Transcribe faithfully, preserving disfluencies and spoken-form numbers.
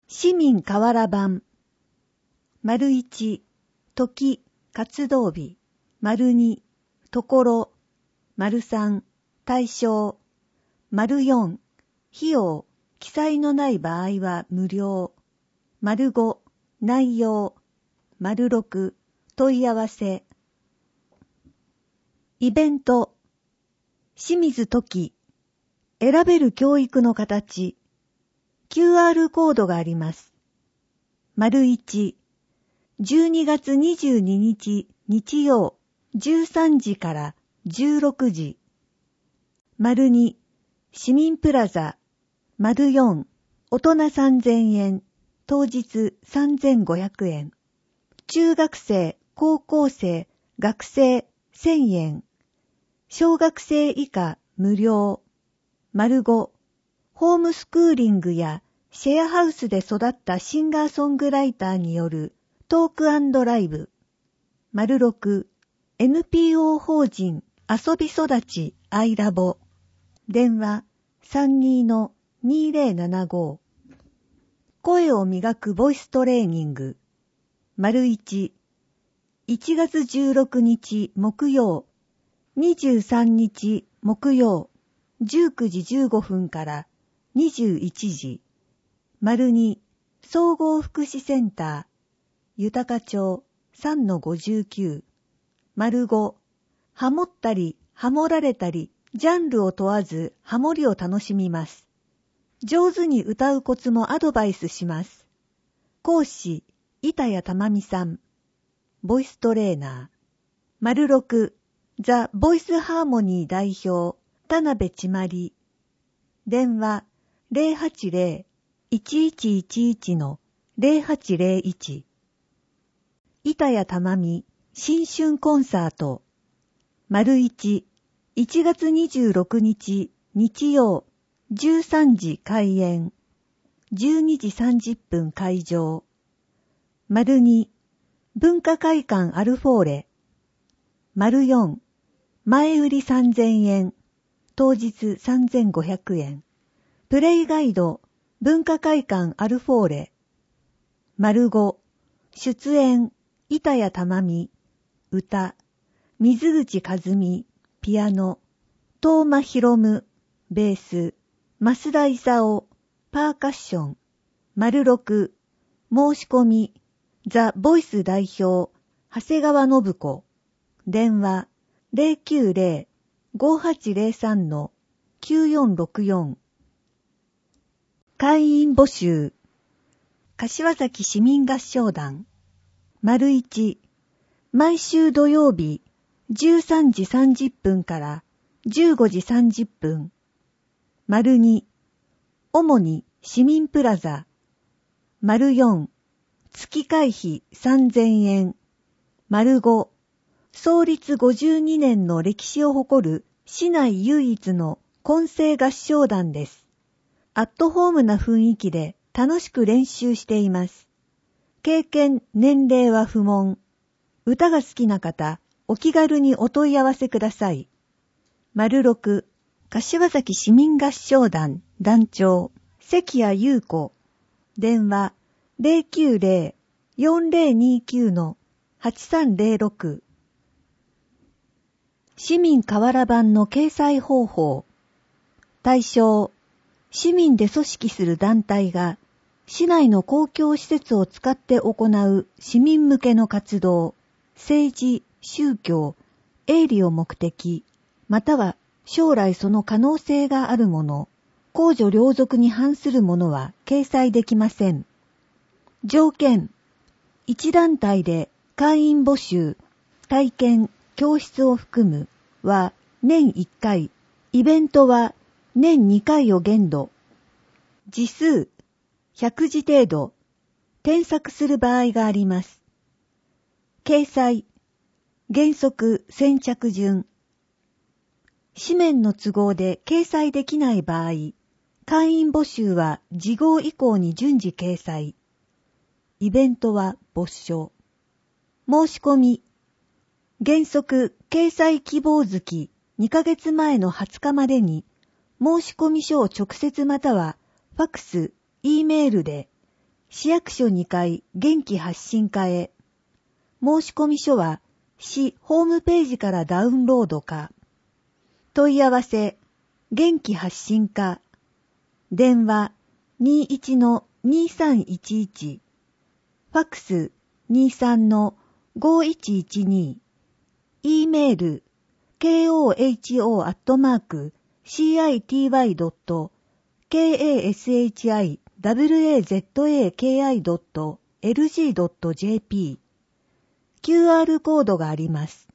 市民河原版。丸一、時、活動日。丸二、ところ。丸三、対象。丸四、費用、記載のない場合は無料。丸五、内容。丸六、問い合わせ。イベント。清水時。選べる教育の形。キューアール コードがあります。丸一、じゅうにがつにじゅうににち日曜じゅうさんじからじゅうろくじ。丸二、市民プラザ。丸四、大人さんぜんえん、当日さんぜんごひゃくえん。中学生、高校生、学生せんえん。小学生以下無料。丸五、ホームスクーリングやシェアハウスで育ったシンガーソングライターによるトーク&ライブ。丸六、エヌピーオー 法人遊び育ちアイラボ。電話 さんにーのにーぜろななご。声を磨くボイストレーニング。丸一、いちがつじゅうろくにち木曜、にじゅうさんにち木曜、じゅうくじじゅうごふんからにじゅういちじ。丸二、総合福祉センター、豊町 さんのごじゅうきゅう。丸五、ハモったりハモられたり、ジャンルを問わずハモりを楽しみます。上手に歌うコツもアドバイスします。講師、板谷珠美さん。ボイストレーナー。丸六、ザ・ボイスハーモニー代表、田辺千まり。電話 ゼロはちゼロ いちいちいちいち のゼロはちゼロいち。板谷珠美新春コンサート。丸一、いちがつにじゅうろくにち日曜じゅうさんじ開演。じゅうにじさんじゅっぷん会場。丸二、文化会館アルフォーレ。丸四、前売りさんぜんえん、当日さんぜんごひゃくえん。プレイガイド、文化会館アルフォーレ。丸五、出演、板谷珠美、歌、水口和美、ピアノ、東間博夢、ベース、増田勲、パーカッション。丸六、申し込み、ザ・ボイス代表、長谷川信子。電話、ゼロきゅうゼロ ごはちゼロさんのきゅうよんろくよん。会員募集。柏崎市民合唱団。丸一、毎週土曜日、じゅうさんじさんじゅっぷんからじゅうごじさんじゅっぷん。丸二、主に市民プラザ。丸四、月会費さんぜんえん。丸五、創立ごじゅうにねんの歴史を誇る市内唯一の混声合唱団です。アットホームな雰囲気で楽しく練習しています。経験、年齢は不問。歌が好きな方、お気軽にお問い合わせください。丸六、柏崎市民合唱団団長、関谷優子。電話、ゼロきゅうゼロ よんゼロにきゅうのはちさんゼロろく。市民河原版の掲載方法。対象、市民で組織する団体が、市内の公共施設を使って行う市民向けの活動、政治、宗教、営利を目的、または将来その可能性があるもの、公序良俗に反するものは掲載できません。条件、一団体で会員募集、体験、教室を含むは年いっかい、イベントは年にかいを限度。字数、ひゃくじ程度、添削する場合があります。掲載、原則先着順。紙面の都合で掲載できない場合、会員募集は次号以降に順次掲載。イベントは没書。申し込み。原則、掲載希望月にかげつまえのはつかまでに、申し込み書を直接または、ファクス、E メールで、 市役所にかい元気発信課へ。申込書は市ホームページからダウンロードか。問い合わせ、元気発信課。電話 にじゅういちのにさんいちいち。ファックス にじゅうさんのごいちいちに。e メール ケーオーエイチオー アットマーク シーアイティーワイ ドット ケーエーエスエイチアイダブルエーゼットエーケーアイ ドット エルジー ドット ジェーピー キューアール コードがあります。